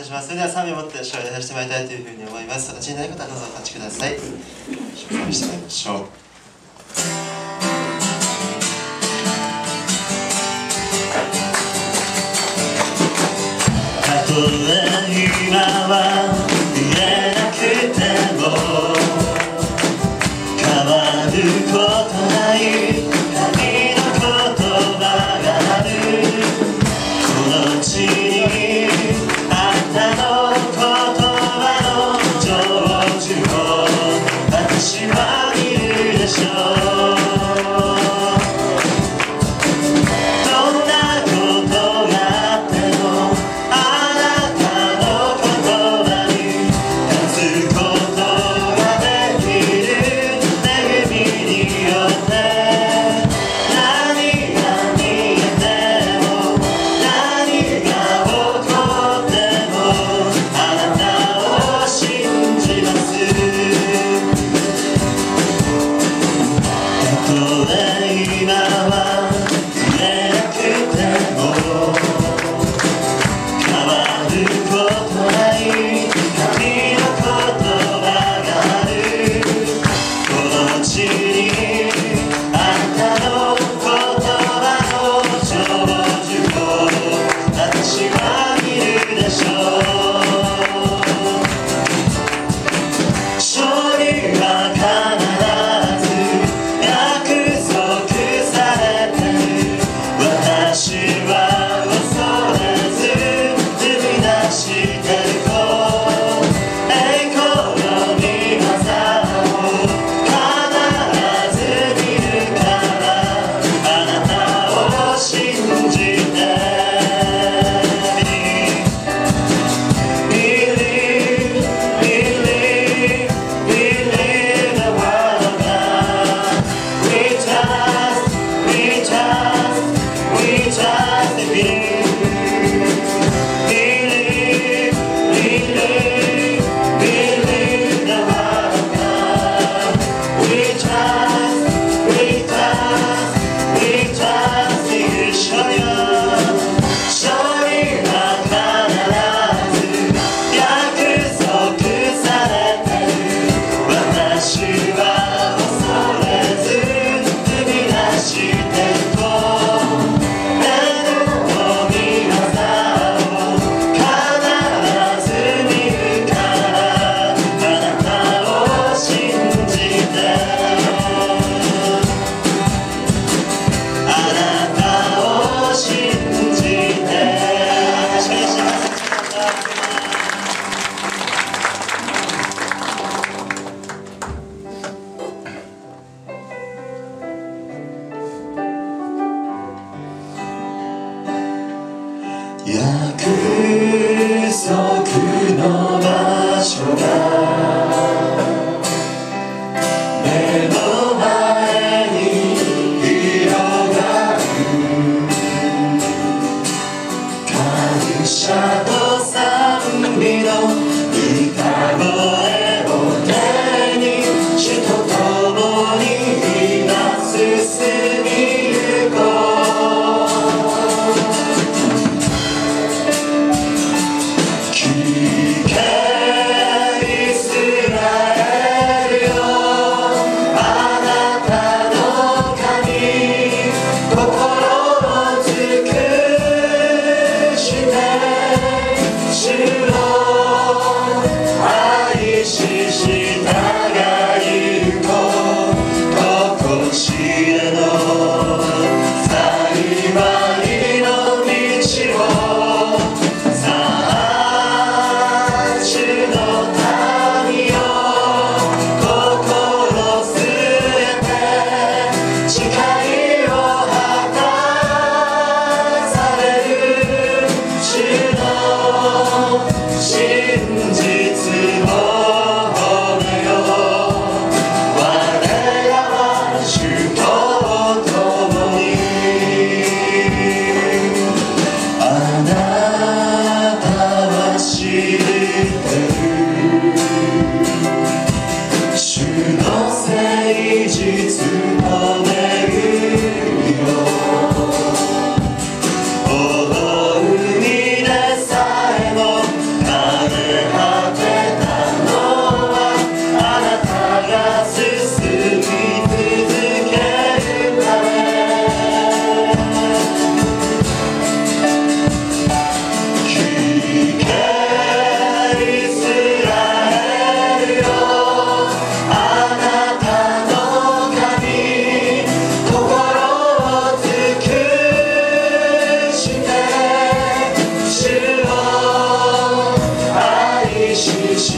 それでは賛美を持って勝利をしてまいりたいというふうに思います。お立ちになる方はどうぞお立ちください。賛美してまいりましょう。たとえ今は見えなくても変わることない神の言葉がある。この地にあなたの言葉の成就を私は見るでしょう。どんなことがあってもあなたの言葉に立つことができる恵みによって何が見えても何が起こってもあなたを信じます。たとえ今は見えなくても変わることない神の言葉がある。この地にあなたの言葉の成就を私は見るでしょう。勝利は必ず約束されてる。私は恐れず踏み出してると栄光の御業を必ず見るからあなたを信じてBelieve, believe, believe the word of God. We trust, we trust, we trust in you. Believe, believe, believe the word of God. We trust, we trust, we trust in you. 勝利は必ず約束されてる。私は恐れず踏み出してると天の御業を必ず見るからあなたを信じてあなたを信じて私が幸せにしてください。約束の場所が目の前に広がる。感謝と賛美の歌声を手に主と共に今進みゆこう。聞けイスラエルよ、あなたの神心を尽くして主を愛し従いゆこう。とこしえの幸いの道をさあ主の民よ心据えて誓いを果たされる主の真実を褒めよう。我らは主と共にあなたは知ってる。主の誠実と恵みを追う海でさえも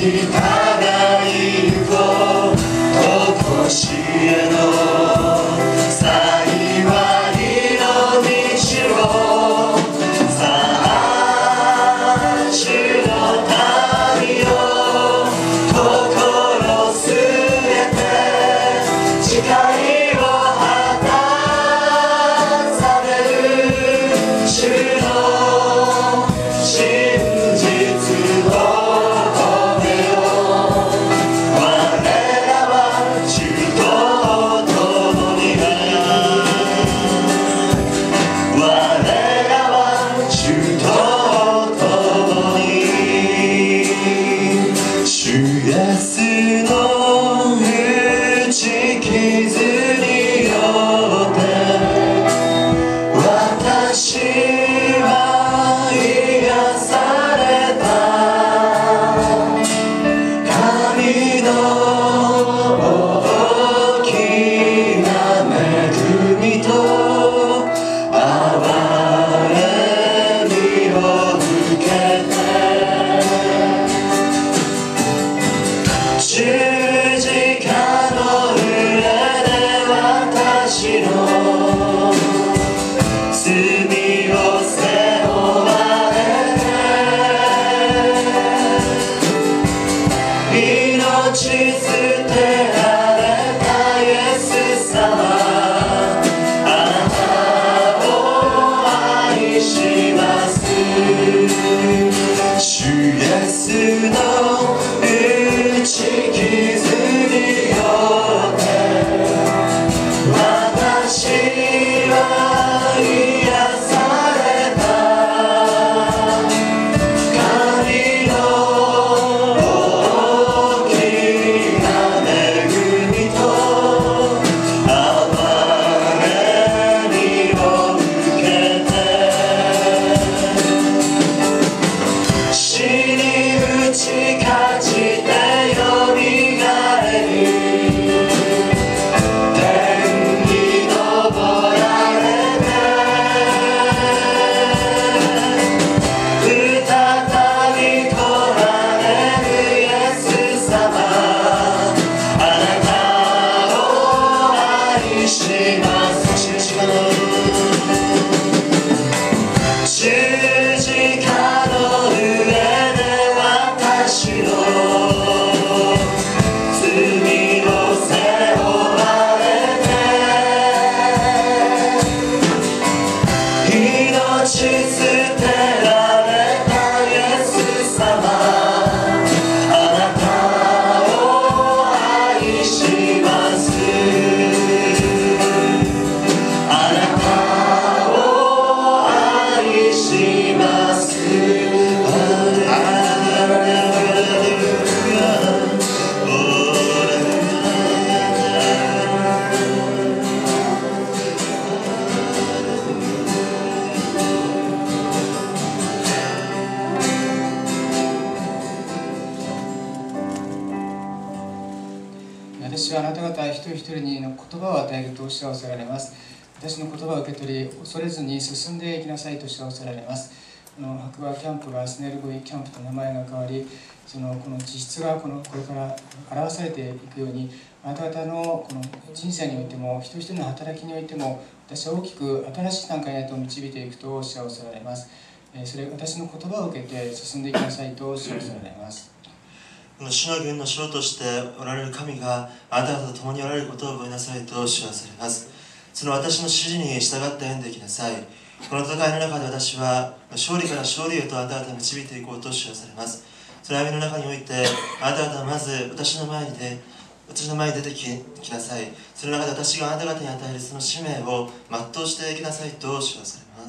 私はあなた方一人一人にの言葉を与えるとおっしゃらせられます。私の言葉を受け取り、恐れずに進んでいきなさいとおっしゃられます。白馬キャンプがスネルボイキャンプと名前が変わり、この実質がこれから表されていくように、あなた方のこの人生においても、一人一人の働きにおいても、私は大きく新しい段階へと導いていくとおっしゃられます。それ私の言葉を受けて進んでいきなさいとおっしゃられます。 主の軍の城としておられる神があなた方と共におられることを覚えなさいと知らされます。その私の指示に従って歩んでいきなさい。この戦いの中で私は勝利から勝利へとあなた方を導いていこうと知らされます。その歩みの中においてあなた方はまず私の前に出てきなさい。その中で私があなた方に与えるその使命を全うしていきなさいと知らされます。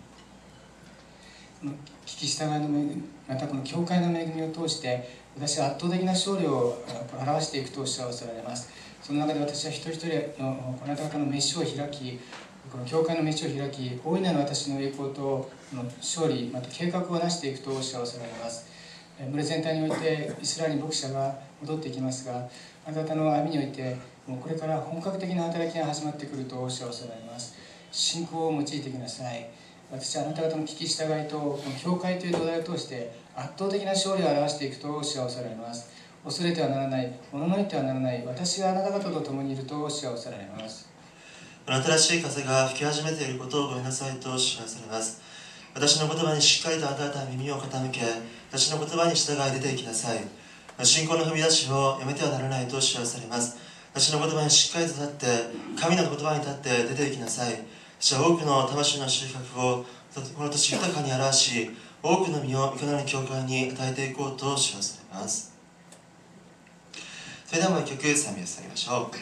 聞き従いの恵み、またこの教会の恵みを通して私は圧倒的な勝利を表していくとおっしゃられます。その中で私は一人一人のあなた方の飯を開き、この教会の飯を開き、大いなる私の栄光と勝利、また計画をなしていくとおっしゃられます。群れ全体においてイスラエルに牧者が戻ってきますが、あなた方の歩みにおいてもうこれから本格的な働きが始まってくるとおっしゃられます。信仰を用いてきなさい。私はあなた方の聞き従いとこの教会という土台を通して圧倒的な勝利を表していくとおっしゃられます。恐れてはならない、おののいてはならない、私があなた方と共にいるとおっしゃられます。 新しい風が吹き始めていることをごめんなさいと知らされます。私の言葉にしっかりとあなた方は耳を傾け、私の言葉に従い出て行きなさい。信仰の踏み出しをやめてはならないと知らされます。私の言葉にしっかりと立って、神の言葉に立って出て行きなさい。私は多くの魂の収穫をこの年豊かに表し、多くの実を御子の教会に与えていこうと知らされます。それではもう一曲賛美を捧げましょう。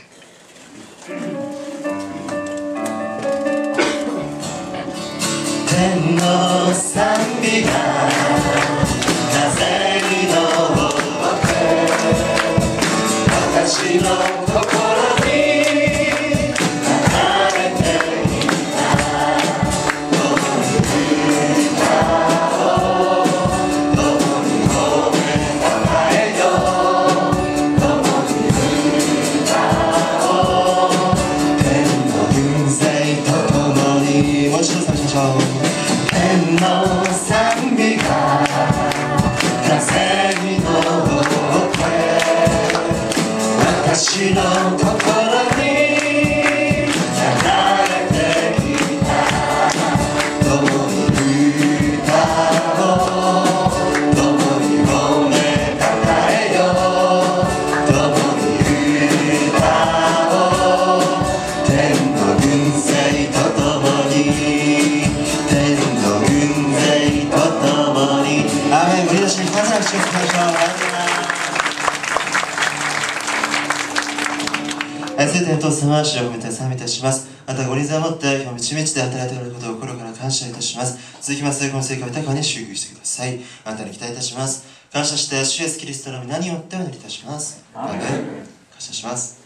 天の賛美が風に乗って私の心に流れていた共に歌おう共に褒めたたえよう共に歌おう天の軍勢と共にもう一度賛美しましょう。天の賛美が風に乗って私の心に流れてきた共に歌おう共に褒めたたえよう共に歌おう天の軍勢と共に天の軍勢と共にアーメン。ご利用しに感謝の口を伝えましょう。愛する天父様、主を褒めて賛美いたします。またご臨在をもって今日満ち満ちて働いておられることを心から感謝いたします。続きましてこの成果を豊かに祝福してください。あなたに期待いたします。感謝して主イエスキリストの皆によってお祈りいたします。アーメン。感謝します。